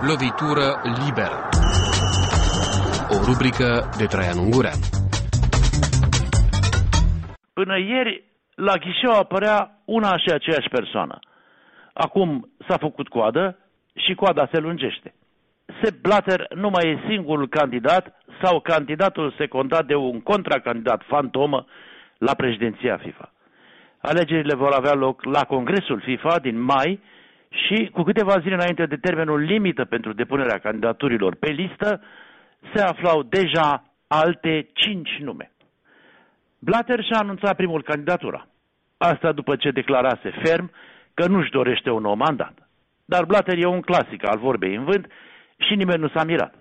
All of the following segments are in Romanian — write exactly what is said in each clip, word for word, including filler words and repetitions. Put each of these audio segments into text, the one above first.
Lovitură liberă. O rubrică de Traian Ungureanu. Până ieri, la ghișeu apărea una și aceeași persoană. Acum s-a făcut coadă și coada se lungește. Sepp Blatter nu mai e singurul candidat sau candidatul secundat de un contracandidat fantomă la președinția FIFA. Alegerile vor avea loc la Congresul FIFA din mai și cu câteva zile înainte de termenul limită pentru depunerea candidaturilor pe listă, se aflau deja alte cinci nume. Blatter și-a anunțat primul candidatura. Asta după ce declarase ferm că nu-și dorește un nou mandat. Dar Blatter e un clasic al vorbei în vânt și nimeni nu s-a mirat.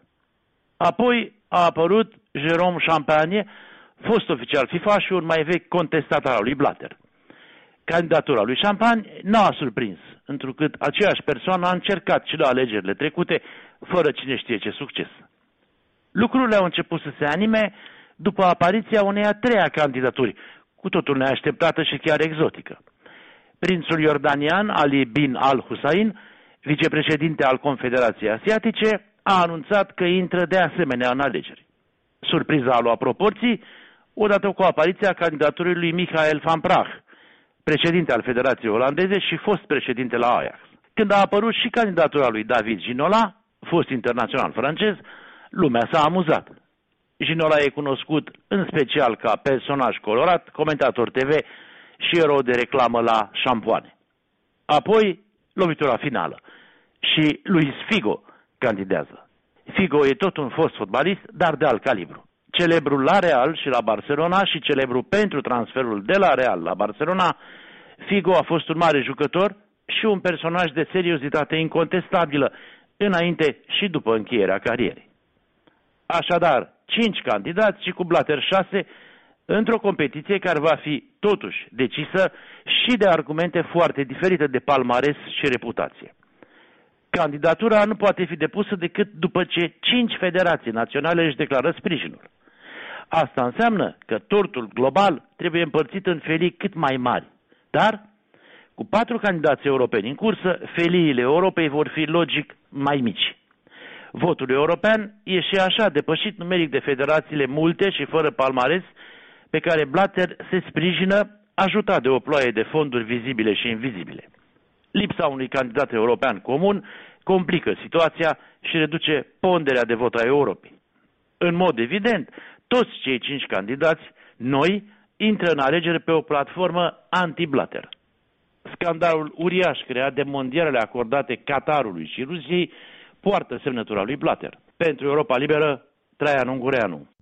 Apoi a apărut Jérôme Champagne, fost oficial FIFA și un mai vechi contestatar al lui Blatter. Candidatura lui Champagne n-a surprins, întrucât aceeași persoană a încercat și la alegerile trecute, fără cine știe ce succes. Lucrurile au început să se anime după apariția unei a treia candidaturi, cu totul neașteptată și chiar exotică. Prințul iordanian Ali bin al-Hussein, vicepreședinte al Confederației Asiatice, a anunțat că intră de asemenea în alegeri. Surpriza a luat proporții odată cu apariția candidaturii lui Michael van Praag, președinte al Federației Olandeze și fost președinte la Ajax. Când a apărut și candidatura lui David Ginola, fost internațional francez, lumea s-a amuzat. Ginola e cunoscut în special ca personaj colorat, comentator T V și erou de reclamă la șampoane. Apoi, lovitura finală. Și Luis Figo candidează. Figo e tot un fost fotbalist, dar de alt calibru. Celebru la Real și la Barcelona și celebru pentru transferul de la Real la Barcelona, Figo a fost un mare jucător și un personaj de seriozitate incontestabilă înainte și după încheierea carierei. Așadar, cinci candidați și cu Blatter șase, într-o competiție care va fi totuși decisă și de argumente foarte diferite de palmares și reputație. Candidatura nu poate fi depusă decât după ce cinci federații naționale își declară sprijinul. Asta înseamnă că tortul global trebuie împărțit în felii cât mai mari. Dar, cu patru candidați europeni în cursă, feliile Europei vor fi logic mai mici. Votul european e și așa depășit numeric de federațiile multe și fără palmares pe care Blatter se sprijină, ajutat de o ploaie de fonduri vizibile și invizibile. Lipsa unui candidat european comun complică situația și reduce ponderea de vot a Europei. În mod evident, toți cei cinci candidați, noi, intră în alegeri pe o platformă anti-Blatter. Scandalul uriaș creat de mondialele acordate Qatarului și Rusiei poartă semnătura lui Blatter. Pentru Europa Liberă, Traian Ungureanu.